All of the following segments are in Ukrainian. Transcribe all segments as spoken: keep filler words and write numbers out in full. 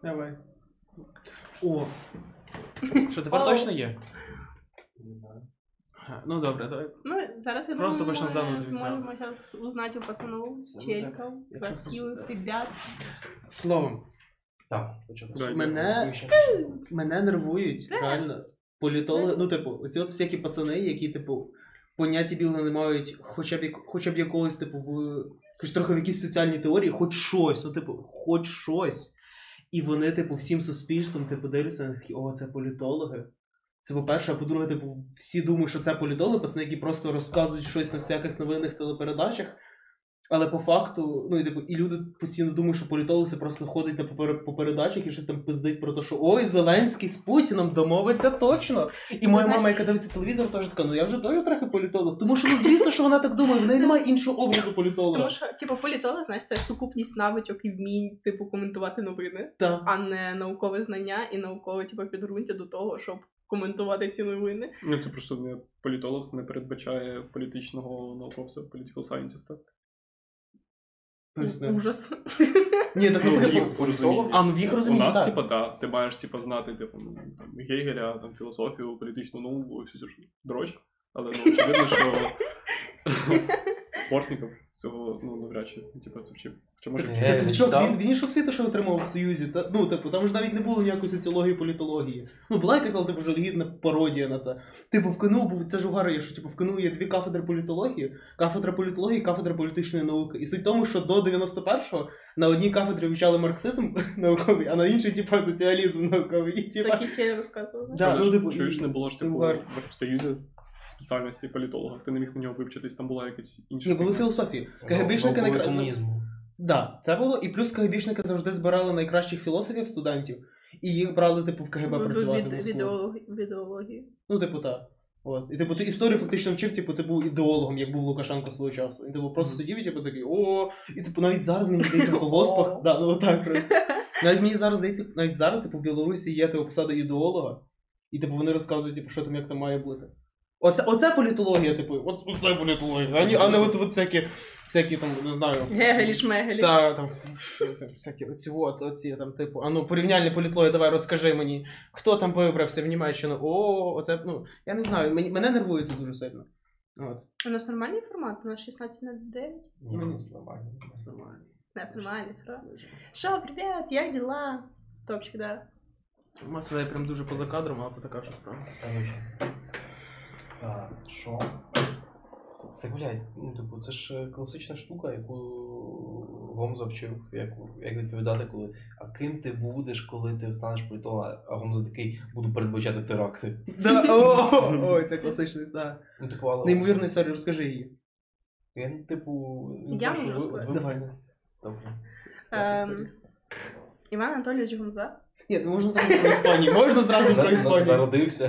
Давай. О! Що, тепер точно є? Не знаю. Ну добре, давай. Ну, зараз я Просто думаю, почнемо ми заново від зможемо цього. зараз узнати у пацанов, Це чельков, Якщо красивих ребят. Словом, Так, почав. Давай, мене, мене нервують, реально, політологи, ну, типу, оці от всякі пацани, які, типу, поняття білого не мають хоча б, як- хоча б якогось, типу, в, хоч трохи в якісь соціальні теорії, хоч щось, ну, типу, хоч щось. І вони, типу, всім суспільством, типу, дивляться на такі, о, це політологи. Це по-перше, а по-друге, типу, всі думають, що це політологи, пацани, які просто розказують щось на всяких новинних телепередачах. Але по факту, ну і типу, і люди постійно думають, що політолог це просто ходить на попер... по передачах і щось там пиздить про те, що ой, Зеленський з Путіном домовиться точно. І моя знаєш, мама, яка дивиться телевізор, теж така, ну я вже теж трохи політолог. Тому що, ну звісно, що вона так думає, в неї немає іншого образу політолога. Тому що, типу, політолог, знаєш, це сукупність навичок і вмінь, типу, коментувати новини, Так. а не наукове знання і наукове, типу, підґрунтя до того, щоб коментувати ці новини. Ну, це просто не політолог не передбачає політичного науковця, political scientist. Поясни. Ужас. Ні, так Ну, ну, їх типу, розуміння. а, ну в їх У розумінні, нас, так. типа, так, ти маєш типа, знати типу, ну, там, Гегеля, там, філософію, політичну науку, всю цю ж дрочь, але ну, очевидно, що Портніков цього, ну, навряд чи, типу, це вчив. Чи може Так, вчив? Так, не чувак, читав? він, він і ж освіту, що отримав в Союзі. Та, ну, типу, там ж навіть не було ніякої соціології, політології. Ну, була якась, але, типу, жалюгідна пародія на це. Типу, в КНУ, був, це ж угар є, що, типу, в КНУ є дві кафедри політології, кафедра політології і кафедра політичної науки. І суть в тому, що до дев'яносто першого на одній кафедрі вивчали марксизм науковий, а на іншій, типу, соціалізм науковий. І, Це типу, якісь я розказував. да, ну, типу, Чуєш, не було ж це типу угар. в Союзі спеціальності політолога, ти не міг на нього вивчитись, там була якась інша. Ні, були філософії. КГБшники Науковий найкраще. комунізму. Да, це було. І плюс КГБшники завжди збирали найкращих філософів студентів, і їх брали, типу, в КГБ працювати в Москву. В ідеології. Ну, типу, так. От. І типу, ти історію фактично вчив, типу, ти був ідеологом, як був Лукашенко свого часу. І типу просто сидів і типу такий, о, і типу навіть зараз мені здається в колгоспах. Да, ну отак просто. Навіть мені зараз здається, навіть зараз, типу, в Білорусі є типу, посада ідеолога, і типу вони розказують, типу, що там, як там має бути. Оце, оце політологія, типу, от, оце політологія, а не, а не оце от всякі, всякі там, не знаю. Гегелі, шмегелі. Та, там, там, всякі оці, от, оці, там, типу, а ну, порівняльні політології, давай, розкажи мені, хто там вибрався в Німеччину, о, оце, ну, я не знаю, мені, мене нервує це дуже сильно. От. У нас нормальний формат? У нас шістнадцять на дев'ять? Ні, Мені- нормально. Це нормально. У нас нормальний формат. Шо, привет, як дела? Топчик, да. Маса я прям дуже поза кадром, але це така вже справа. Короче. А, що? Так, блядь, ну, типу, це ж класична штука, яку Гомза вчив, як, як відповідати, коли а ким ти будеш, коли ти станеш політологом, а Гомза такий, буду передбачати теракти. Да, о, ой, це класичний, да. Ну, типу, але... Неймовірна історія, розкажи її. Я, типу... не Я знаю, можу що ви- розказати. ви- Давай, Настя. Добре. Ем, Іван Анатолійович Гумза. Ні, ну можна зразу про Іспанію, можна зразу На- про на- Іспанію. Народився.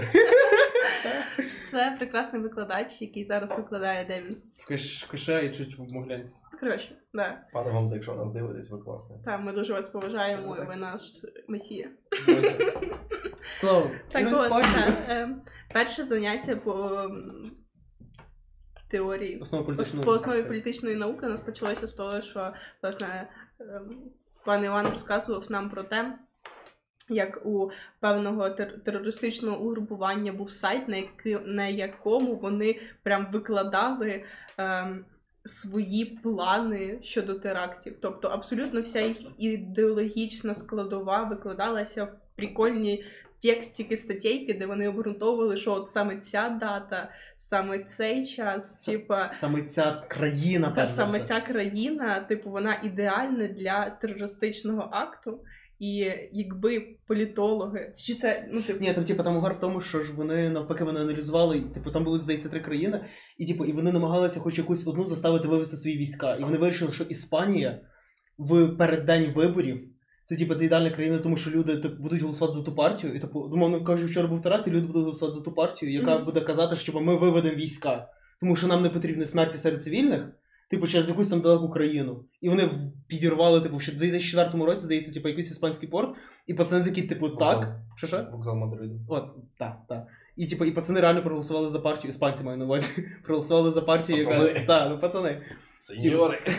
Це прекрасний викладач, який зараз викладає, де він. В Киш- Киша і чуть в Могилянці. Коротше, да. Пане Гомза, якщо нас дивитесь, ви класний. Там ми дуже вас поважаємо, Це і ви наш месія. Слово, Так про от, Іспанію. так, ем, перше заняття по ем, теорії. Основа політичної По науки. основі політичної науки у нас почалося з того, що, власне, ем, пан Іван розказував нам про те, як у певного тер- терористичного угрупування був сайт, на, яки, на якому вони прям викладали ем, свої плани щодо терактів. Тобто абсолютно вся їх ідеологічна складова викладалася в прикольні текстики, статейки, де вони обґрунтовували, що от саме ця дата, саме цей час, Це- типа, Саме ця країна, та перш за саме все. ця країна, типу, вона ідеальна для терористичного акту. І якби політологи, чи це, ну, типу, Ні, там, типу, там угар в тому, що ж вони навпаки вони аналізували, і, типу, там були, здається, три країни, і типу, і вони намагалися хоч якусь одну заставити вивести свої війська. І вони вирішили, що Іспанія в переддень виборів це типу це ідеальна країна, тому що люди типу, будуть голосувати за ту партію. І типу, умовно кажучи, вчора був теракт, і люди будуть голосувати за ту партію, яка Мгм. буде казати, що типу, ми виведемо війська, тому що нам не потрібні смерті серед цивільних. Типу, через якусь там далеку країну. І вони в- підірвали, типу, в дві тисячі четвертому році, здається, типу, якийсь іспанський порт, і пацани такі, типу, так. Що що? Вокзал Мадриду. От, так, так. І типу, і пацани реально проголосували за партію, іспанці маю на увазі, проголосували за партію, яка. Пацани. Так, ну пацани. Сеньори.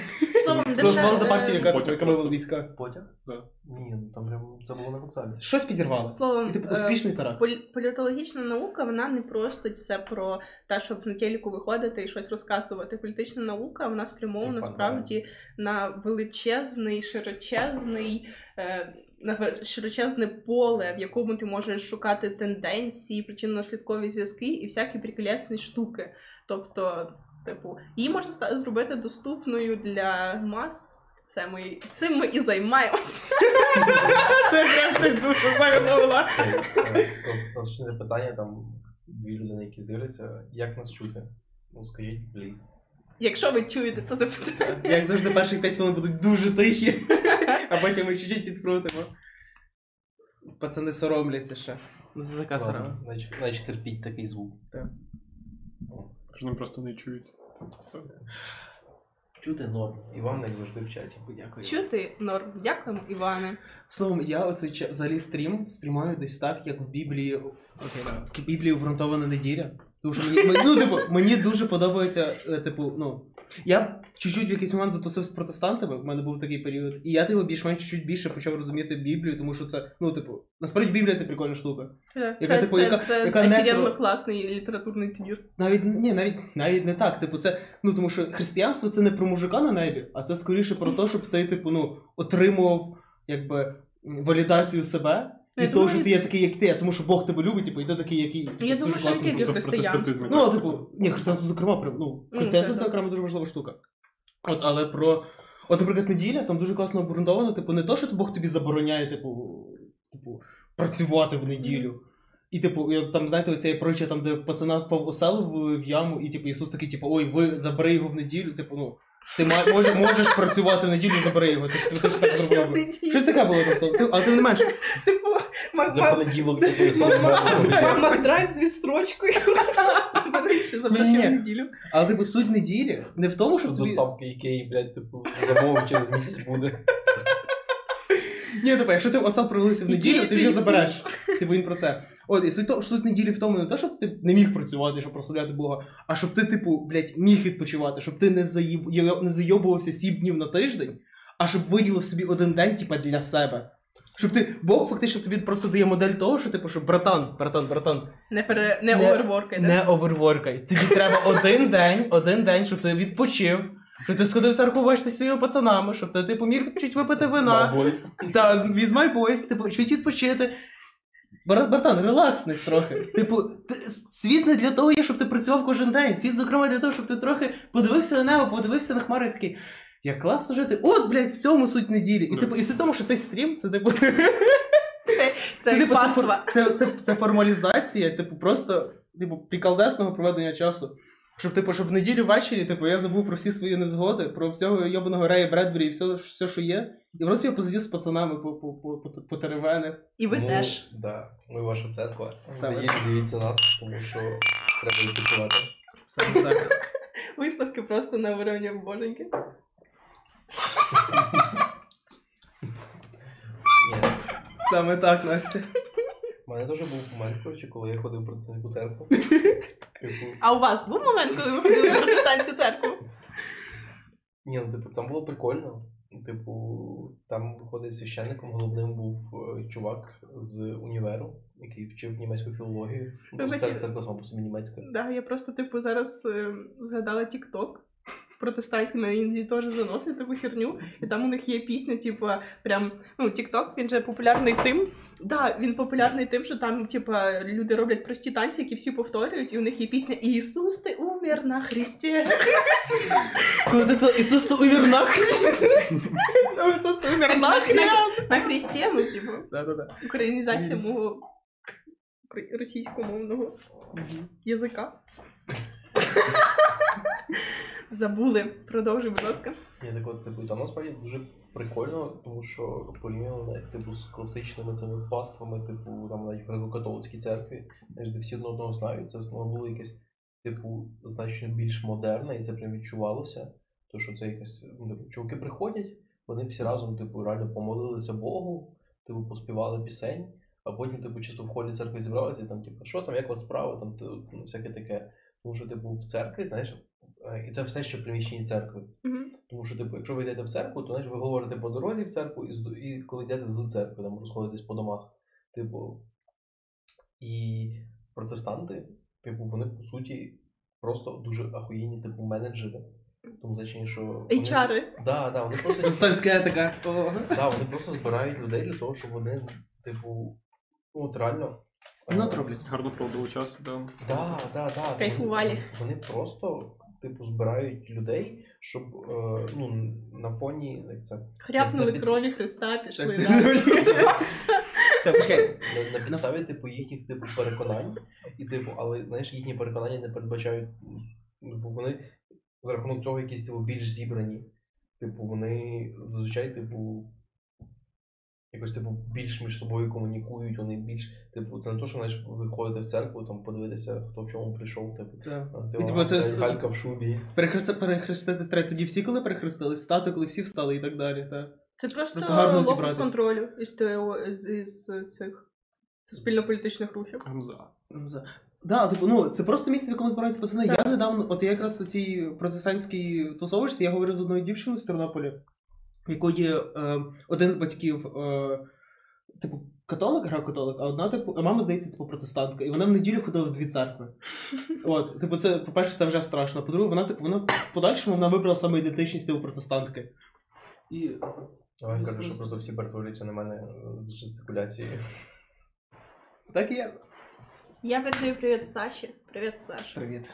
Словом, Голосували за держав- партію, яка, Потяг яка вивела просто. війська. Потяг? Да. Ні, ну там прям це було на вокзалі. Щось підірвало. Словом, І типу е, успішний теракт. полі- політологічна наука, вона не просто це про те, щоб на телеку виходити і щось розказувати. Політична наука, вона спрямована І справді на величезний, широчезний, е, на ве- широчезне поле, в якому ти можеш шукати тенденції, причинно-наслідкові зв'язки і всякі приколесні штуки. Тобто, типу, її можна ста- зробити доступною для мас. Це ми, цим ми і займаємося. Це прям так дуже загадала. Наступне питання, там дві людини, які дивляться, як нас чути? Ну, скажіть, пліз. Якщо ви чуєте це запитання. Як завжди, перші п'ять хвилин будуть дуже тихі, а потім ми чуть-чуть підкрутимо. Пацани соромляться ще. Ну, це така сорoma. Ладно, значить, значить терпіть такий звук. Так. О, Що вони просто не чують. Це, типу, Чути норм. Іван, як завжди, в чаті. Дякую. Чути норм. Дякуємо, Іване. Словом, я оцей ча- взагалі стрім сприймаю десь так, як в Біблії. Окей, да. В Біблії обґрунтована неділя. Тому що мені, мені- ну, типу, мені дуже подобається, е, типу, ну. Я чуть-чуть в якийсь момент затусив з протестантами, в мене був такий період, і я типу, більш-менш чуть-чуть більше почав розуміти Біблію, тому що це, ну, типу, насправді Біблія це прикольна штука. Це, Яка, типу, це, яка- це яка не охеренно про- класний літературний твір. Навіть ні, навіть навіть не так. Типу, це ну тому що християнство це не про мужика на небі, а це скоріше про те, щоб ти, типу, ну, отримував якби м, валідацію себе. Я І того, думаю, що ти є такий, як ти, а тому що Бог тебе любить, типу, і ти такий, який типу, Я думаю, дуже що не класний. тільки це в християнство. протестантизмі. Ну, а, так, типу, ні, християнство, зокрема, прям, ну, в Ну, християнство це це да. окрема дуже важлива штука. От, але про. От, наприклад, неділя, там дуже класно обґрунтовано, типу, не то, що Бог тобі забороняє, типу, типу, працювати в неділю. І, типу, і, от там, знаєте, оця притча, там, де пацана впав осел в, в яму, і типу, Ісус такий, типу, ой, ви забери його в неділю, типу, ну, ти ма- може, можеш працювати в неділю, забери його. Ти ж ти ж так зробив. Щось таке було там слово. Ти- Але тим не менше. Типу, Мак- За Мак- понеділок ти сам Мак- Макдрайв з відстрочкою. Забери, що запрошує Ні-ні. в неділю. Але типу суть неділі не в тому, що що тобі... доставка Ікеї, блядь, типу, замовив через місяць буде. Ні, типу, якщо ти осел провалився в неділю, Який ти ж його це забереш. Типу він про це. От, і суть, то- суть неділі в тому не те, щоб ти не міг працювати, щоб прославляти Бога, а щоб ти, типу, блядь, міг відпочивати, щоб ти не, заїб... йо- не зайобувався сім днів на тиждень, а щоб виділив собі один день, типу, для себе. Щоб ти, Бог фактично тобі просто дає модель того, що, типу, що братан, братан, братан, Не, пере... не, Не- оверворкай. да? не оверворкай. Тобі треба один день, один день, щоб ти відпочив, щоб ти сходив в церкву бачити зі своїми пацанами, щоб ти, типу, міг чуть випити вина. Бойс. Та, з- with my boys, типу, чуть відпочити. Брат, братан, релакснись трохи. Типу, ти, світ не для того є, щоб ти працював кожен день. Світ, зокрема, для того, щоб ти трохи подивився на небо, подивився на хмари і такий. Як класно жити. От, блядь, в цьому суть неділі. І, типу, і суть в тому, що цей стрім, це типу. Це, це, типу, паства. Це, це, це, це формалізація, типу, просто, типу, приколдесного проведення часу. Щоб, типу, щоб в неділю ввечері, типу, я забув про всі свої невзгоди, про всього йобаного Рея Бредбері і все, все, що є. І просто я посидів з пацанами по, по, по, по, по теревенах. І ви Ну, теж. Да, ми ваша церква. Саме Дивіться, дивіться нас, тому що треба відпочивати. Саме так. Виставки просто на вирівня боженьки. Ні. Саме так, Настя. У мене теж був момент, коротше, коли я ходив в протестантську церкву. Типу, А у вас був момент, коли ви ходили в протестантську церкву? ні, ну типу, там було прикольно. Типу, там виходить священником, головним був е, чувак з універу, який вчив німецьку філологію. Ну, Вибач, Це церква сама по собі німецька. Да, я просто, типу, зараз е, згадала TikTok. Протестантський мене іноді теж заносить таку херню, і там у них є пісня, типу, прям, ну, TikTok, він же популярний тим. Да, він популярний тим, що там, типу, люди роблять прості танці, які всі повторюють, і у них є пісня «Ісус, ти умер на Христі». Коли ти це Ісус, то умер нахрен. Ісус, то умер нахрен. На Христі, ну, типу, Да-да-да. українізація мого укра- російськомовного язика. Забули. Продовжуй, будь ласка. Ні, так от, типу, і там насправді дуже прикольно, тому що порівняно типу, з класичними цими паствами, типу, там навіть в греко-католицькій церкві, де всі одне одного знають, це воно було якесь, типу, значно більш модерне, і це прям відчувалося. То, що це якесь, ну, типу, чуваки приходять, вони всі разом, типу, реально помолилися Богу, типу, поспівали пісень, а потім, типу, чисто в холі церкви зібралися, і там, типу, що там, як у вас справа, там, типу, ну, всяке таке. Тому що, типу, в церкві, знаєш, і це все ще приміщення церкви. Угу. Тому Тому що, типу, якщо ви йдете в церкву, то знаєш, ви говорите по дорозі в церкву, і, з- і коли йдете з церкви, там розходитесь по домах. Типу, і протестанти, типу, вони по суті просто дуже ахуєнні, типу, менеджери. Тому значення, що. Вони... ейч ар. Да, да, вони просто. Протестантська етика. Да, вони просто збирають людей для того, щоб вони, типу, ну от реально. Ну, от роблять. Гарно проводили час, да. Да, да, да. Кайфували. Вони, вони просто, типу, збирають людей, щоб е, ну, на фоні як це, Хряпнули на, крові Христа, пішли Так, далі. Так, почекай. на, на підставі типу, їхніх типу, переконань, і, типу, але знаєш, їхні переконання не передбачають, типу, вони за рахунок цього якісь типу, більш зібрані. Типу, вони зазвичай, типу, якось типу більш між собою комунікують, вони більш, типу, це не то, що знаєш, ви ходите в церкву, там подивитися, хто в чому прийшов, типу, Так. ти, І, типу, а, це блядь, с- Галька в шубі. Перехрест- Перехрестити треба тоді всі, коли перехрестились, стати, коли всі встали і так далі. Так. Це просто, Просто гарно локус зібратись. контролю із, ТО, із, із цих суспільно-політичних рухів. Гамза. За. Да, типу, ну, це просто місце, в якому збираються пацани. Я недавно, от я якраз на цій протестантській тусовочці, я говорив з одною дівчиною з Тернополя, в якої е, один з батьків, е, типу, католик, грав-католик, а одна, типу, а мама, здається, типу, протестантка. І вона в неділю ходила в дві церкви. От, типу, це, по-перше, це вже страшно. По-друге, вона, типу, вона в подальшому вона вибрала саме ідентичність типу протестантки. І Давай кажу, що просто всі перетворюються на мене е, з жестикуляцією. так і є. Я передаю привіт Саші. Привіт, Саша. Привіт.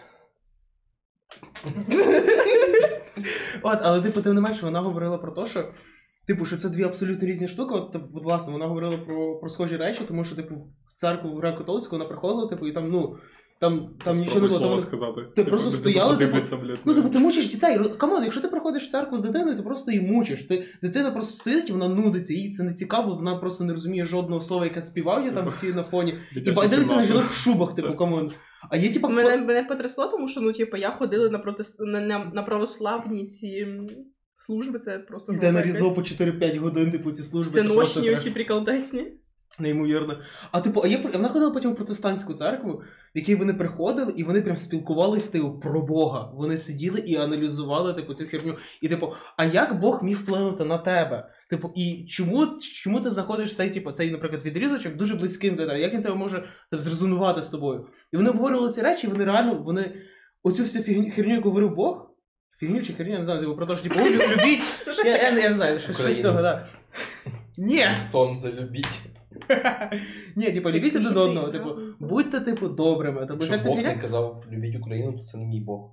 От, але типу, тим не менше, вона говорила про те, що, типу, що це дві абсолютно різні штуки. От, типу, от, власне, вона говорила про, про схожі речі, тому що, типу, в церкву в греко-католицьку вона приходила, типу, і там, ну, там, там нічого не було. Слово Там, сказати. Ти просто де- стояли, де подивляться, блядь. ну, типу, ти мучиш дітей. Ро- Камон, якщо ти приходиш в церкву з дитиною, ти просто її мучиш. Ти, дитина просто стоїть, вона нудиться, їй це не цікаво, вона просто не розуміє жодного слова, яке співають там всі на фоні. Дитяча І дивиться на кімната. жінок в шубах, типу, Це- камон. А є, типу, Мене, мене потрясло, тому що, ну, типу, я ходила на, протест... на, на, на православні ці м, служби, це просто Йде на жопа Різдво якась. по чотири-п'ять годин, типу, ці служби. Це просто Всеночні, треш. ці приколдесні. Неймовірно. А типу, а є вона ходила потім в протестантську церкву, в якій вони приходили, і вони прям спілкувалися типу, про Бога. Вони сиділи і аналізували типу, цю херню. І типу, а як Бог міг вплинути на тебе? Типу, і чому, чому ти знаходиш цей, типу, цей, наприклад, відрізочок дуже близьким для тебе? Як він тебе може типу, зрезонувати з тобою? І вони обговорювали ці речі, і вони реально, вони оцю всю фігню, херню, яку говорив Бог, фігню чи херню, я не знаю, типу, про те, що типу, «Ой, лю- любіть. Ну, щось Я, таке. я, я не знаю, щось, щось з Україну. цього, так. Ні! Сонце любіть. Ні, типу, любіть один Любіть, одного, да. типу, будьте, типу, добрими. Тобто, ця Якщо вся Бог фігня. не казав любіть Україну, то це не мій Бог.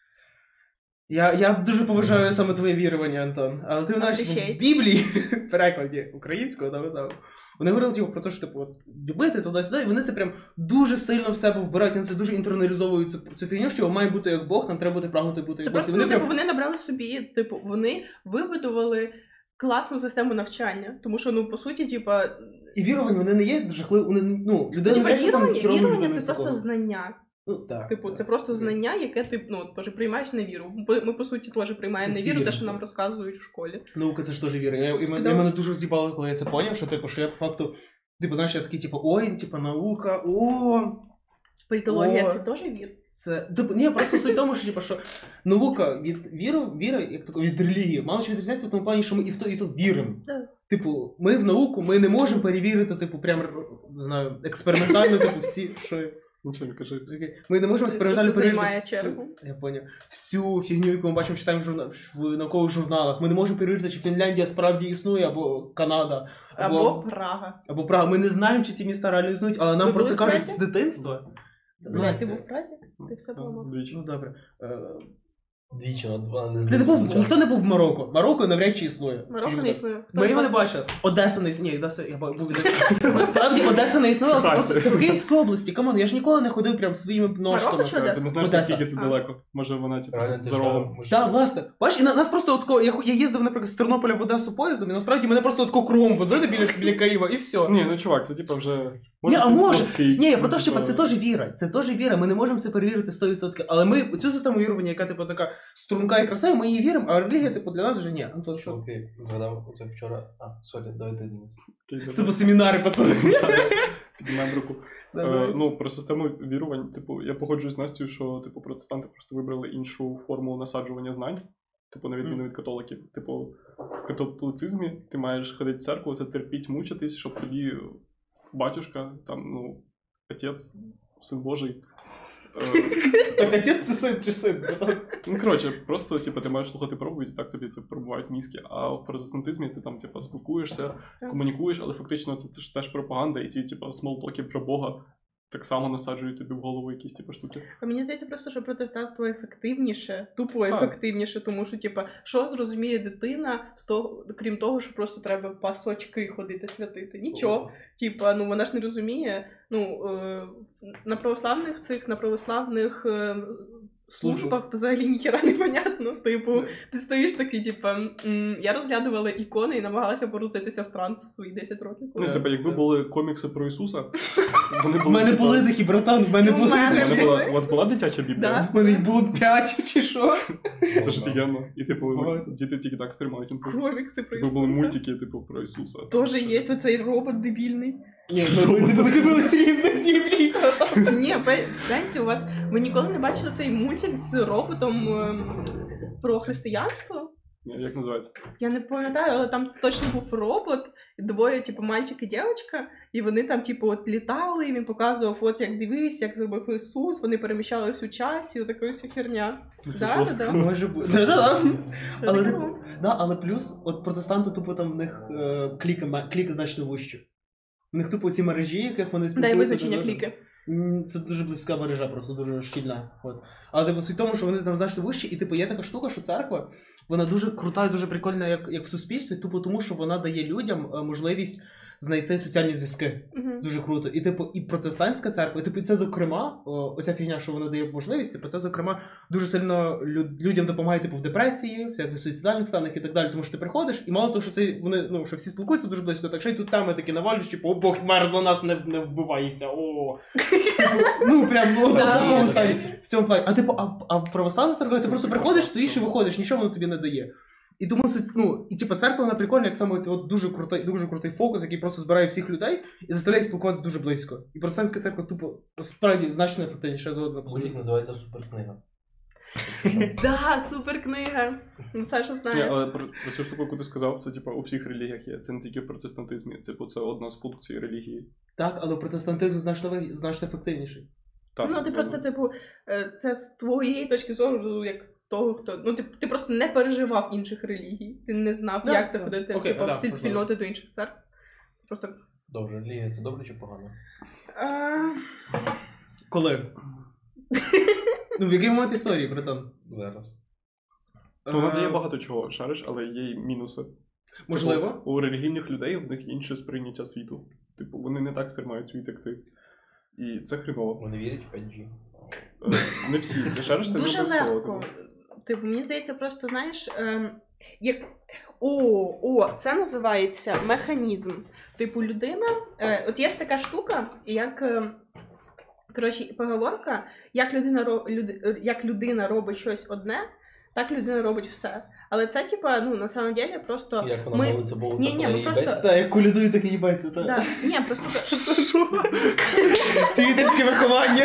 Я, я дуже поважаю саме твоє вірування, Антон. Але ти знаєш, типу, Appreciate. в Біблії, в перекладі українського, написав, вони говорили типу, про те, що типу, от, любити туди-сюди, і вони це прям дуже сильно в себе вбирають, вони це дуже інтерналізовують цю, цю фігню, що має бути як Бог, нам треба бути прагнути бути Це як Бог. просто, І вони ну, прям... типу, вони набрали собі, типу, вони вибудували класну систему навчання. Тому що, ну, по суті, типа, І вірування, вони не є жахливі, вони, ну, ну, людина типа не є там вірування, херовою вірування людиною це просто з такого. знання. Ну, так. Типу, це просто знання, яке ти, ну, теж приймаєш на віру. Ми, ми, по суті, теж приймаємо на Всі віру, те, віримо, що нам так. розказують в школі. Наука це ж теж віра. Я, і, мен- Да. і мене дуже з'їбало, коли я це поняв, що типу, що я по факту, типу, знаєш, я такий, типу, ой, типу, наука, о, Політологія О. це теж вір. це, типу, ні, просто суть в тому, що, типу, що наука від віри, віри, як тако, від релігії, мало що відрізняється в тому плані, що ми і в то, і в то віримо. Так. Типу, ми в науку, ми не можемо перевірити, типу, прям, не знаю, експериментально, типу, всі, що... Нічого не кажи. Окей. Ми не можемо Хтось експериментально просто перевірити займає всю, чергу. я поняв, всю фігню, яку ми бачимо, читаємо в, журна... в наукових журналах. Ми не можемо перевірити, чи Фінляндія справді існує, або Канада, або, Або Прага. або Прага. Ми не знаємо, чи ці міста реально існують, але нам Ви про це були в кажуть Празі? з дитинства. Бля, ти був в Празі? Ти все Так, поламав. двічі. Ну добре. Е, Двічі, вона вона не Ти не був, знає. ніхто не був в Марокко. Марокко навряд чи існує. Марокко скажімо не так. існує. Ми його не бачили. Одеса не існує. Ні, Одеса, я був в Одесі. Насправді Одеса не існує, але це просто це в Київській області. Камон, я ж ніколи не ходив прям своїми ножками. Марокко чи Одеса? Ти не знаєш, Одеса. наскільки це А. далеко. Може вона, типу, Реально, ти за ж, рогом. ми ж- Так, власне. Бачиш, і на, нас просто отко, я, ху- я їздив, наприклад, з Тернополя в Одесу поїздом, і насправді мене просто отко кругом возили біля, біля Києва, і все. Ні, ну чувак, це типу вже... Ні, а це може. плоский. Ні, я про Ну, те, що типу, це теж віра. Це теж віра. Ми не можемо це перевірити сто відсотків. Але ми цю систему вірування, яка типу така струнка і красива, ми її віримо, а релігія, типу, для нас вже ні. Антон, що? Окей, згадав оце вчора. А, сорі, давайте Денис. який Це типу семінари, пацани. Піднімаємо руку. Е, ну, про систему вірувань, типу, я погоджуюсь з Настю, що типу, протестанти просто вибрали іншу форму насаджування знань. Типу, на відміну від католиків. Типу, в католицизмі ти маєш ходити в церкву, це терпіть, мучитись, щоб тобі батюшка, там, ну, отець, син Божий. Так отець це син чи син? Ну, коротше, просто, типу, ти маєш слухати проповідь, і так тобі це пробувають мізки. А в протестантизмі ти там, типу, спілкуєшся, комунікуєш, але фактично це, це ж теж пропаганда, і ці, типу, смолтоки про Бога так само насаджують тобі в голову якісь, типу, штуки. А мені здається просто, що протестантство ефективніше, тупо Так. ефективніше, тому що, типу, що зрозуміє дитина, з того, крім того, що просто треба пасочки ходити святити? Нічого. Типа, ну вона ж не розуміє. Ну, е, на православних цих, на православних е, службах взагалі ніхера не понятно. Типу, ти стоїш такий, типа, м, я розглядувала ікони і намагалася порозитися в транс у свої десять років. Ну, типу, якби були комікси про Ісуса, вони були... У мене типу, були такі, братан, в мене І у були мене У мене такі. була... У вас була дитяча біблія? Да. У мене їх було п'ять чи що? Це ж офігенно. І, типу, Багато. діти тільки так сприймають інфу. Комікси про Якби були Ісуса. мультики, типу, про Ісуса. Тоже є оцей робот дебільний. Ні, ми дивилися різних біблій. Ні, пе- в сенсі у вас... Ви ніколи не бачили цей мультик з роботом ем, про християнство? Ні, як називається? Я не пам'ятаю, але там точно був робот, двоє, типу, мальчик і дівчинка, і вони там, типу, от літали, і він показував, от як дивись, як зробив Ісус, вони переміщались у часі, така вся херня. Це Да, жорстко. да. Може бути. Да-да-да. Це Але, таке, типу, ну. да, але плюс, от протестанти тупо там в них е, кліки, ма- кліки значно вищі. В них тупо ці мережі, яких вони спілкуються. Дай визначення дуже- кліки. М, Це дуже близька мережа, просто дуже щільна. От. Але типу суть в тому, що вони там значно вищі, і типу є така штука, що церква, вона дуже крута і дуже прикольна, як, як в суспільстві, тупо тому, що вона дає людям е, можливість знайти соціальні зв'язки. Угу. Дуже круто. І типу, і протестантська церква, і типу, це зокрема, о, оця фігня, що вона дає можливість, типу, це зокрема дуже сильно люд, людям допомагає типу в депресії, всяких суїцидальних станах і так далі. Тому що ти приходиш, і мало того, що це вони, ну що всі спілкуються дуже близько, так ще й тут теми такі навалюєш, типу, о Бог мер за нас не, не вбивайся. О. Типу, ну прям ну, Да. в такому Є стані. таке. В цьому плані. А типу, а, а в православній церкві ти просто приходиш, стоїш і виходиш, нічого воно тобі не дає. І тому, ну, і типу, церква вона прикольна, як саме оці от дуже крутий, дуже крутий фокус, який просто збирає всіх людей і заставляє спілкуватися дуже близько. І протестантська церква тупо справді значно ефективніше, я згоден Мультик абсолютно. називається Суперкнига. Да, супер книга. Саша Ні, знає. але про, про цю штуку, яку ти сказав, це типу у всіх релігіях є. Це не тільки в протестантизмі. Типу, це одна з функцій релігії. Так, але протестантизм значно, ви- значно ефективніший. Так, Ну, ти просто, типу, е, це з твоєї точки зору, як того, хто. Ну, ти, ти просто не переживав інших релігій. Ти не знав, Да, як це да. ходити Окей, типу, да, в стиль можливо. спільноти до інших церкв. Просто. Добре, релігія це добре чи погано? А... Коли? Ну, в який момент історії, братан? Зараз. Вона дає Е, багато чого, шариш, але є й мінуси. Можливо. Типу, у релігійних людей в них інше сприйняття світу. Типу, вони не так сприймають світ, як ти. І це хреново. Вони вірять в п'ять джі. Е, Не всі. Це шариш, це не Дуже обов'язково. легко. типу. Типу, мені здається, просто, знаєш, ем, як. О, о, це називається механізм. Типу, людина. Е, от є така штука, як. Е, коротше, поговорка, як людина, ро- люд, як людина робить щось одне, так людина робить все. Але це, типа, ну, на самом деле, просто. Як вона ми... молиться Богу, Ні, та ні, вона ми просто- їбеться? Так, як колядує, так і їбається, так. Да. Ні, просто. Твіттерське виховання.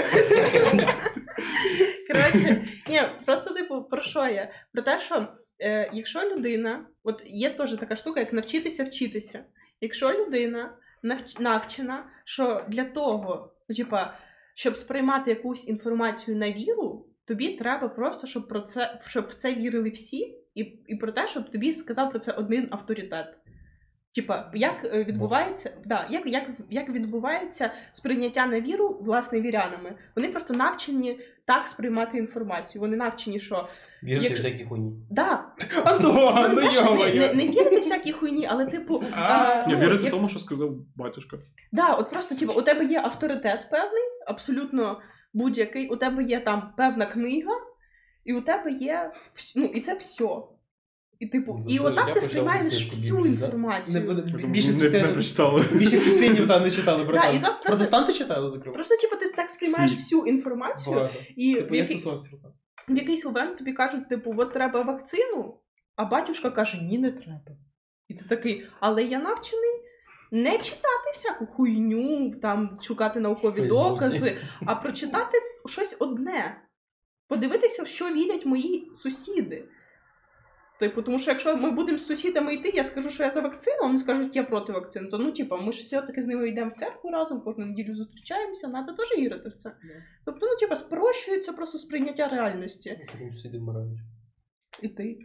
Коротше, ні, просто типу, про що я? Про те, що е, якщо людина, от є теж така штука, як навчитися вчитися. Якщо людина навч, навчена, що для того, ну, типа, щоб сприймати якусь інформацію на віру, тобі треба просто, щоб про це, щоб в це вірили всі, і, і про те, щоб тобі сказав про це один авторитет. Типа, як е, відбувається, да, як, як, як відбувається сприйняття на віру, власне, вірянами. Вони просто навчені так сприймати інформацію. Вони навчені, що... Вірити в Якщо- всякі хуйні. Да, Антон, ну, ну не, те, що не, не, йо-моє. не вірити всякій хуйні, але типу... А, а, Ні, ну, вірити як- тому, що сказав батюшка. Да, от просто, типу, у тебе є авторитет певний, абсолютно будь-який, у тебе є там певна книга, і у тебе є, вс- ну, і це все. І типу, За і все отак життя ти почав сприймаєш книжку всю Біблії, да? інформацію. Не, Більше більшість не, не християн- прочитали. більшість християнів та не читали, Да, братан. і так просто- Протестанти читали, зокрема? Просто, типу, ти так сприймаєш Всі. всю інформацію, Багато. і Типу, в, як який, тусувався просто. в якийсь момент тобі кажуть, типу, от треба вакцину, а батюшка каже, ні, не треба. І ти такий, але я навчений не читати всяку хуйню, там, шукати наукові Фейсбуці. докази, а прочитати щось одне. Подивитися, в що вірять мої сусіди. Типу, тому що якщо ми будемо з сусідами йти, я скажу, що я за вакцину, а вони скажуть, я проти вакцин, то ну, типу, ми ж все-таки з ними йдемо в церкву разом, кожну неділю зустрічаємося, треба теж вірити в це. Yeah. Тобто, ну, типу, спрощується просто сприйняття реальності. Тому сусіди вмирають. І ти.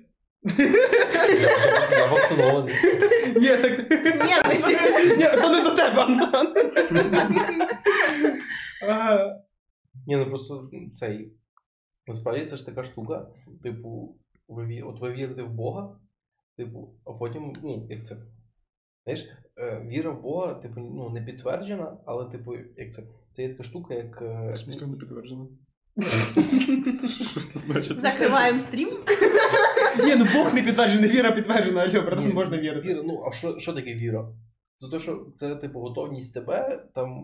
Я вакцинований. Ні, так... Ні, Ні, то не до тебе, Антон. Ага. Ні, ну просто цей. Насправді це ж така штука, типу, ви, ві- от ви вірите в Бога, типу, а потім, ну, як це. Знаєш, е, віра в Бога, типу, ну, не підтверджена, але, типу, як це. Це є така штука, як. е, Смісно не підтверджено. Що це значить? закриваємо стрім. Ні, ну Бог не підтверджений, віра підтверджена, а що, правда, Ні, можна вірити. Віра, ну, а що, що таке віра? Це те, що це, типу, готовність тебе там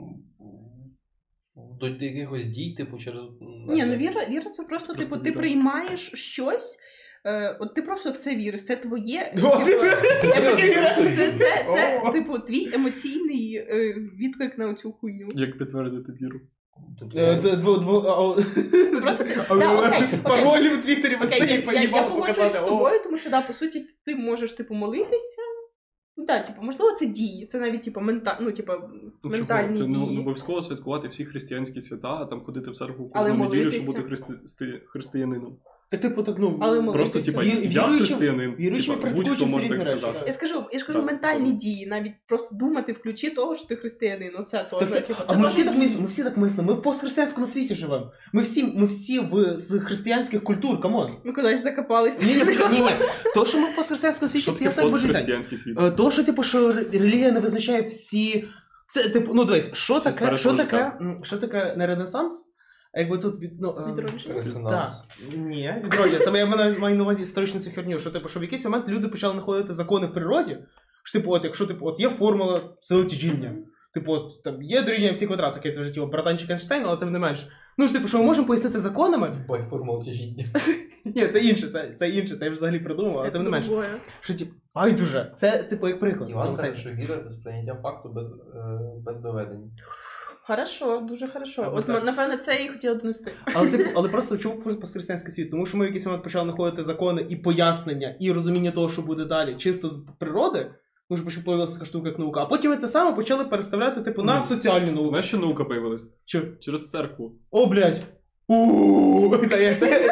до якихось дій, типу, через. Ні, ну віра, віра це просто, Просто типу, ти віра. приймаєш щось, е, от ти просто в це віриш, це твоє. О, типу, віра. це, це, це, О. типу, твій емоційний е, відклик на цю хуйню. Як підтвердити віру? Тобто Е, це- д- дво- дво- а, о. Ну, просто ти, А, да, окей, окей. Паролі в Твіттері Окей, постійно я, я, я поїбав погоджуюсь показати. з О. тобою, тому що, да, по суті, ти можеш, типу, молитися. Ну, да, типу, можливо, це дії, це навіть, типу, мента... ну, типу, Ну, ментальні чого? Це не дії. обов'язково святкувати всі християнські свята, а там ходити в церкву Але кожну неділю, щоб молитися. бути христи... християнином. Так, типу, так, ну, Але Просто, молитися. типа, Ві- я віруючим- християнин, віруючим типа, практикуючим будь-хто це може так різні речі, сказати. так. Я скажу, я скажу Так, ментальні так. дії, навіть просто думати в ключі того, що ти християнин. Ну, це Так теж, це- типу, а це ми теж всі так дії. мислимо, ми всі так мислимо, ми в постхристиянському світі живемо. Ми всі, ми всі в, з християнських культур, камон. Ми кудись закопались. Ні, ні, ні, ні. То, що ми в постхристиянському світі, Що це таке ясна божий день. постхристиянський світ? Е, То, що, типу, що ре- релігія не визначає всі... Це, типу, ну, дивись, що Всі таке, сфери що твого таке, життя. м, що таке не ренесанс, а якби тут від, ну, е, Відродження. Так, Резонанс. ні, відродження. Це я маю, маю на увазі історичну цю херню, що, типу, що в якийсь момент люди почали знаходити закони в природі, що, типу, от, якщо, типу, от є формула сили тяжіння, типу, от, там, є дорівнює всі квадрат, таке це вже, типу, братанчик Ейнштейн, але тим не менш. Ну, ж, типу, що ми можемо пояснити законами, Бать, формула тяжіння. ні, це інше, це, це інше, це я взагалі придумав, але тим не менш. Другое. Що, типу, байдуже, це, типу, як приклад. в Іван цьому каже, сенсі. що віра це сприйняття факту без, е, без доведення. Хорошо, дуже хорошо. Або От, так. м- напевно, це я і хотіла донести. Але, типу, але просто чому постхристиянський світ? Тому що ми в якийсь момент почали знаходити закони і пояснення, і розуміння того, що буде далі, чисто з природи, тому що появилася така штука, як наука. А потім ми це саме почали переставляти, типу, на Ну, соціальну науку. Знаєш, що наука появилась? Що? Через церкву. О, блядь. Ууу, Та я це.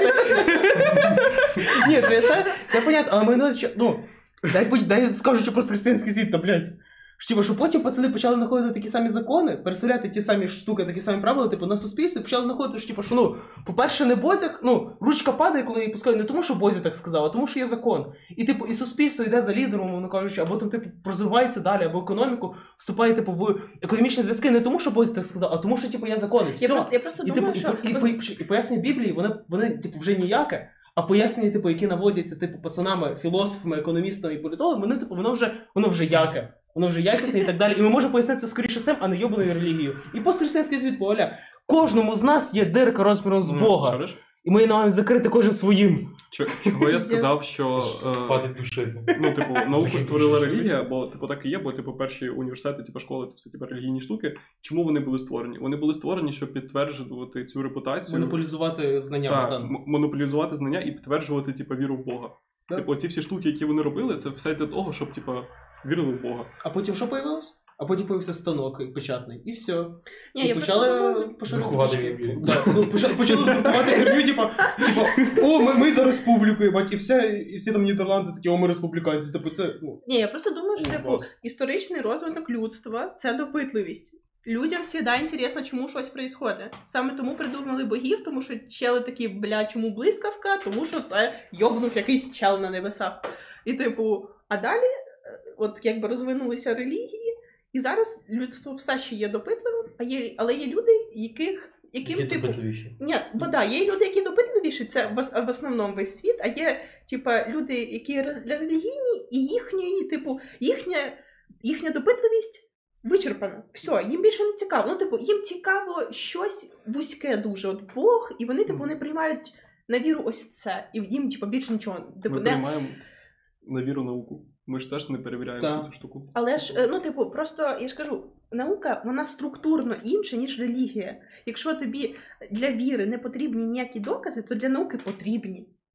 це- Ні, це, це, це понятно, але ми не що. Ну, дай, будь- дай скажу, що постхристиянський світ, та блядь. Що, типу, що потім пацани почали знаходити такі самі закони, переставляти ті самі штуки, такі самі правила, типу, на суспільстві, почали знаходити, що, типу, що, ну, по-перше, не Бозяк, ну, ручка падає, коли її пускають, не тому, що Бозя так сказав, а тому, що є закон. І, типу, і суспільство йде за лідером, мовно кажучи, або там, типу, розвивається далі, або економіку вступає, типу, в економічні зв'язки не тому, що Бозя так сказав, а тому, що, типу, є закони. Я Все. просто, я просто І, типу, думаю, і, що... і, і, по- і пояснення Біблії, вони, вони типу, вже ніяке, а пояснення, типу, які наводяться, типу, пацанами, філософами, економістами і політологами, вони, типу, воно вже, воно вже яке. Воно вже якісне і так далі. І ми можемо пояснити це скоріше цим, а не йобаною релігією. І постхристиянський світ, Оля, кожному з нас є дирка розміром з Бога. Шариш? І ми її маємо закрити кожен своїм. Чо- Чого я Пиздец. сказав, що е, Хватить душити. ну, типу, науку Дуже створила дуже релігія, бо типу так і є, бо типу перші університети, типу школи, це все типу релігійні штуки. Чому вони були створені? Вони були створені, щоб підтверджувати цю репутацію. Монополізувати знання. Так, Богдан. м- монополізувати знання і підтверджувати типу, віру в Бога. Так. Типу, ці всі штуки, які вони робили, це все для того, щоб типу, вірили в Бога. А потім що появилось? А потім появився станок печатний. І все. Ні, І я просто почали думаю... поширювати. Друкувати Біблію. Так, ну, почали, почали друкувати херню, типу, типу, о, ми, ми за республіку, єбать, і, вся, і всі там Нідерланди такі, о, ми республіканці. Типу, це, ну, Ні, я просто думаю, що, О, типу, клас. історичний розвиток людства – це допитливість. Людям завжди інтересно, чому щось відбувається. Саме тому придумали богів, тому що чели такі, бля, чому блискавка? Тому що це йобнув якийсь чел на небесах. І типу, а далі, е, от якби розвинулися релігії, і зараз людство все ще є допитливим, а є, але є люди, яких, яким, Які типу, допитливіші. ні, ну да, є люди, які допитливіші, це в, ос- в основному весь світ, а є, типа, люди, які ре- релігійні, і їхні, типу, їхня, їхня допитливість вичерпана. Все, їм більше не цікаво. Ну, типу, їм цікаво щось вузьке дуже, от Бог, і вони, типу, вони приймають на віру ось це, і їм, типу, більше нічого, типу, Ми не... приймаємо на віру науку. Ми ж теж не перевіряємо Так. всю цю штуку. Але ж, е, ну, типу, просто, я ж кажу, наука, вона структурно інша, ніж релігія. Якщо тобі для віри не потрібні ніякі докази, то для науки потрібні.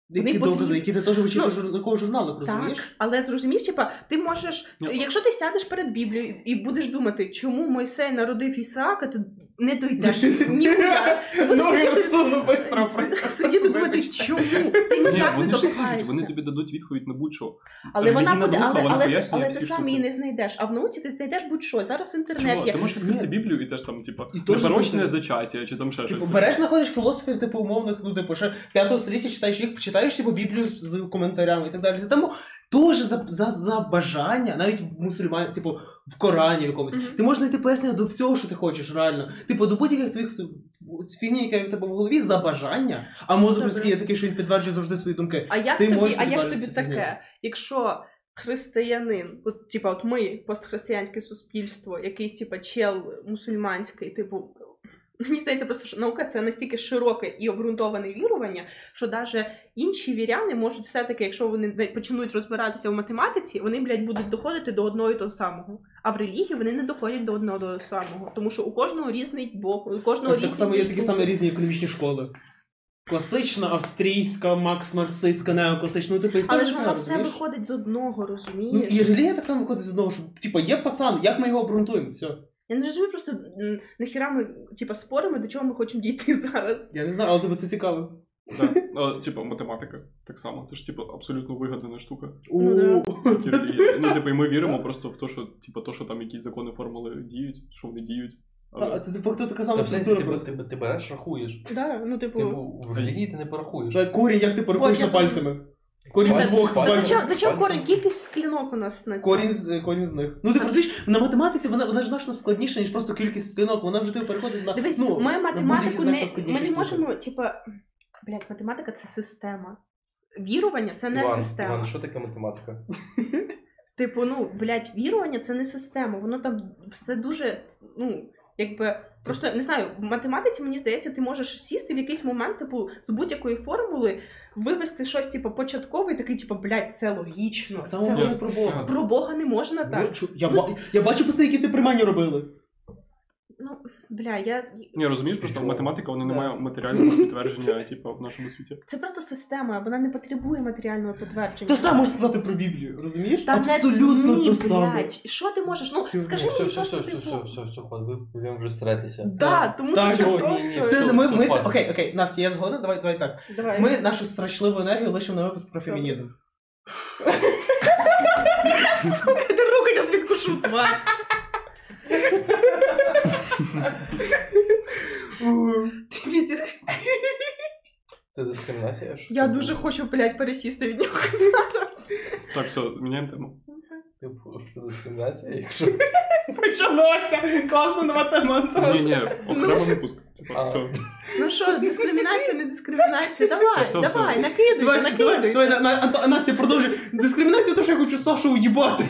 Які Вони докази, потріб- які ти теж вчився Ну, жур- такого журналу, розумієш? Так, але ти розумієш, типа, ти можеш, Ні. якщо ти сядеш перед Біблією і будеш думати, чому Мойсей народив Ісаака, ти не дійдеш ніхуя. Ти будеш Ноги сидіти- розсуну быстро с- просто. Сидіти думати, чому? Ти Ні, ніяк не вони ж скажуть, докопаєшся. вони тобі дадуть відповідь на будь-що. Але вона Релігійна буде, наука, але, вона але, пояснює але ти всі сам штуки. її не знайдеш. А в науці ти знайдеш будь-що. Зараз інтернет Чого? є. Ти можеш відкрити Ні. Біблію і теж там, типа, І теж непорочне знайти. зачаття, чи там ще щось. Типу, береш, знаходиш філософів, типу, умовних, ну, типу, ще п'ятого століття читаєш їх, читаєш, типу, Біблію з, з коментарями і так далі. Тому теж за, за, за бажання, навіть в мусульман, типу, в Корані якомусь, Мгм. ти можеш знайти пояснення до всього, що ти хочеш, реально. Типу, до будь-яких твоїх фігні, яка в тебе в голові, за бажання, а мозок Добре. людський є такий, що він підтверджує завжди свої думки. А як Ти тобі, можеш а як відважити тобі цю фігню. таке, якщо християнин, от, типа, от ми, постхристиянське суспільство, якийсь, типа, чел мусульманський, типу, мені здається, просто що наука це настільки широке і обґрунтоване вірування, що навіть інші віряни можуть все-таки, якщо вони не- почнуть розбиратися в математиці, вони, блядь, будуть доходити до одного і того самого. А в релігії вони не доходять до одного і того самого. Тому що у кожного різний Бог, у кожного Так, різні так само ці є такі штуки. самі різні економічні школи. Класична, австрійська, макс-марксистська, неокласична, ну, типу, їх Але теж ж воно немає, все розумієш? виходить з одного, розумієш? Ну, і релігія так само виходить з одного, що, типу, є пацан, як ми його обґрунтуємо, все. Я не розумію просто, м, нахіра ми, типа, споримо, до чого ми хочемо дійти зараз. Я не знаю, але тобі це цікаво. Да. А, типа, математика так само. Це ж, типу, абсолютно вигадана штука. Ну, да. Як і релігія. Ну, типу, і ми віримо просто в те, що, типу, то, що там якісь закони, формули діють, що вони діють. А, Але... а це фактично така Та сама в сенсі, структура ти, просто. ти, ти береш, рахуєш. Да, ну, типу, Типу, в релігії ти не порахуєш. Та корінь, як ти порахуєш Ой, я на пальцями? Корінь з Пальцем, двох пальцем. пальців. зачем, зачем Пальцем. корінь? Кількість склінок у нас на цьому. Корінь з, корінь з них. Ну ти розумієш, на математиці вона, вона ж значно складніша, ніж просто кількість склянок. Вона вже тебе переходить на. Дивись, ну, ми на математику будь-які не, значно складніші ми не штуки. можемо, типа, блядь, математика це система. Вірування це не Іван, система. Іван, що таке математика? Типу, ну, блядь, вірування це не система. Воно там все дуже, ну, якби, просто, не знаю, в математиці, мені здається, ти можеш сісти в якийсь момент, типу, з будь-якої формули, вивести щось, типу, початкове, і такий, типу, блядь, це логічно. Так само Це... було і про Бога. Про Бога не можна так. Ну, чу- Я, ба- я бачу після, які це примання робили. Ну, бля, я... Ні, розумієш, просто Чого? математика, вона не Да. має матеріального підтвердження, типу, в нашому світі. Це просто система, вона не потребує матеріального підтвердження. Те саме можеш сказати про Біблію, розумієш? Та не- Абсолютно ні, те саме. блядь. Що ти можеш? Ну, Все, скажи Ну, все, мені все, все, просто, все, типу... все, все, все, ви ви вже стретеся. Да, тому Так, що це ні, ні, просто... ні, Це Все, ми, все, ми, це, ладно. окей, окей, Настя, я згоден, давай, давай так. Давай. Ми нашу страшливу енергію лишимо на випуск про фемінізм. Сука, ти руку зараз відкушу, тварь. Ти відіс- Це дискримінація? Що Я це дуже було? хочу, блядь, пересісти від нього зараз. Так, все, міняємо тему. Типу, це дискримінація, якщо... Почалося! Класна нова тема. Ні, ні, окремий випуск. Типу, А. все. Ну що, дискримінація, не дискримінація? Та Давай, все, давай, все. накидуйте, Давай, давай, накидуйте. давай, на- на- Анто- Настя продовжує. Дискримінація, то, що я хочу Сашу уїбати.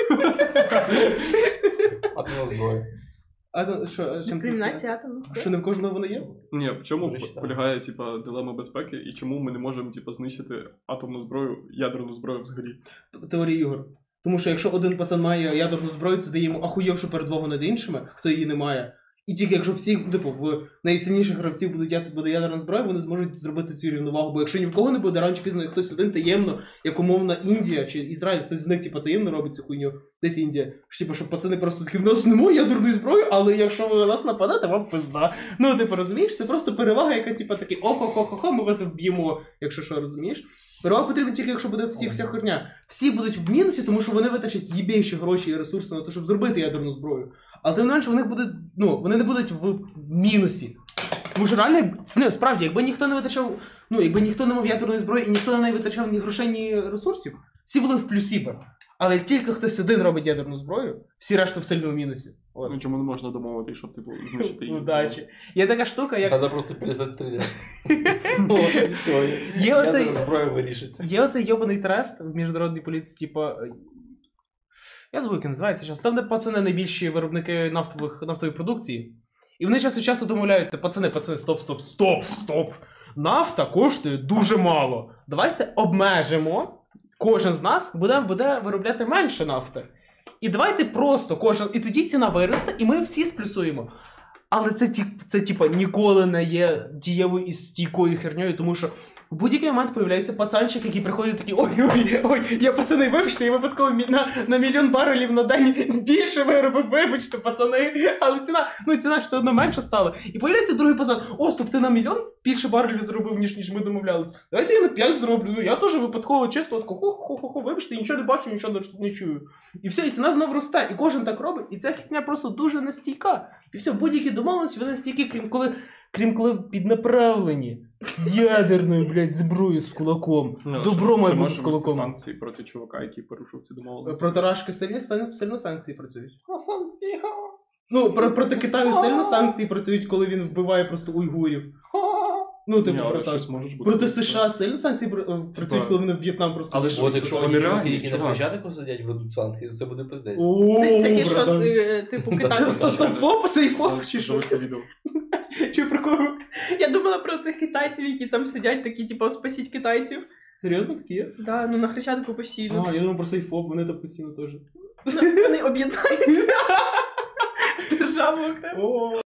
Атомна зброя. А то що, а чим це Дискримінація атомна А зброя. що не в кожного вона є? Ні, в чому До речі, так. полягає, типа, дилема безпеки і чому ми не можемо, типа, знищити атомну зброю, ядерну зброю взагалі? Теорія ігор. Тому що якщо один пацан має ядерну зброю, це дає йому ахуєвшу передвагу над іншими, хто її не має. І тільки якщо всі, типу, в найсильніших гравців будуть яд- буде ядерна зброя, вони зможуть зробити цю рівновагу. Бо якщо ні в кого не буде, рано чи пізно хтось один таємно, як умовна Індія чи Ізраїль, хтось з них типу, таємно робить цю хуйню. Десь Індія. Що, типу, щоб пацани просто такі, в нас немає ядерної зброї, але якщо ви на нас нападете, вам пизда. Ну, типу, розумієш, це просто перевага, яка, типу, такі охо-хо-хо-хо, ми вас вб'ємо, якщо що, розумієш? Перевага потрібна тільки, якщо буде всі, вся херня. Всі будуть в мінусі, тому що вони витачать їбейші гроші і ресурси на те, щоб зробити ядерну зброю. Але тим не менше, вони будуть, ну, вони не будуть в мінусі. Тому що реально, не, справді, якби ніхто не витрачав, ну, якби ніхто не мав ядерної зброї і ніхто не витрачав ні грошей, ні ресурсів, всі були в плюсі би. Але як тільки хтось один робить ядерну зброю, всі решта в сильному мінусі. От. Ну, чому не можна домовитись, щоб, типу, знищити її? Удачі. Є така штука, як... Треба просто перестати стріляти. От, і все. Є оцей- Ядерна зброя вирішиться. Є оцей йобаний трест в міжнародній політиці, типа. Я забув, як він називається зараз. Там, де пацани найбільші виробники нафтових, нафтової продукції. І вони час від часу домовляються, пацани, пацани, стоп, стоп, стоп, стоп. Нафта коштує дуже мало. Давайте обмежимо. Кожен з нас буде, буде виробляти менше нафти. І давайте просто кожен. І тоді ціна виросте, і ми всі сплюсуємо. Але це, ті, це типа, ніколи не є дієвою і стійкою херньою, тому що в будь-який момент появляється пацанчик, який приходить такий, ой-ой, ой, я пацани, вибачте, я випадково мі- на, на мільйон барелів на день більше виробив, вибачте, пацани, але ціна, ну ціна ж все одно менша стала. І появляється другий пацан, о, стоп, ти на мільйон більше барелів зробив, ніж, ніж ми домовлялись. Давайте я на п'ять зроблю, ну я теж випадково чисто, от хо-хо-хо-хо, вибачте, нічого не бачу, нічого не, не чую. І все, і ціна знов росте, і кожен так робить, і ця хітня просто дуже нестійка. І все, будь-які домовленості, вони стійкі, крім коли, крім коли піднаправлені ядерною, блядь, зброєю з кулаком. Ну, Добро має ти бути можеш з ввести кулаком. санкції проти чувака, який порушив ці домовленості. Проти Рашки сильні, сан- сильно санкції працюють. Ну, про, проти Китаю сильно санкції працюють, коли він вбиває просто уйгурів. Ну, типу, Ні, але про так. щось можеш бути. Проти США сильно санкції пр- е, працюють, коли вони в В'єтнам просто. Але ж От якщо вони вони чуваки, реальні, які на чувак. Хрещатику сидять, ведуть санкції, то це буде пиздець. О, Це, це ті, що братан. з, е, типу, Це Китаю. сто- сто фоп, сейфоп, чи що? Жовте відео. Чи про кого? Я думала про цих китайців, які там сидять, такі, типу, спасіть китайців. Серйозно такі є? Да, ну на Хрещатику постійно. А, я думав про сейфоп, вони там постійно теж. Вони об'єднаються в державу окремо. О.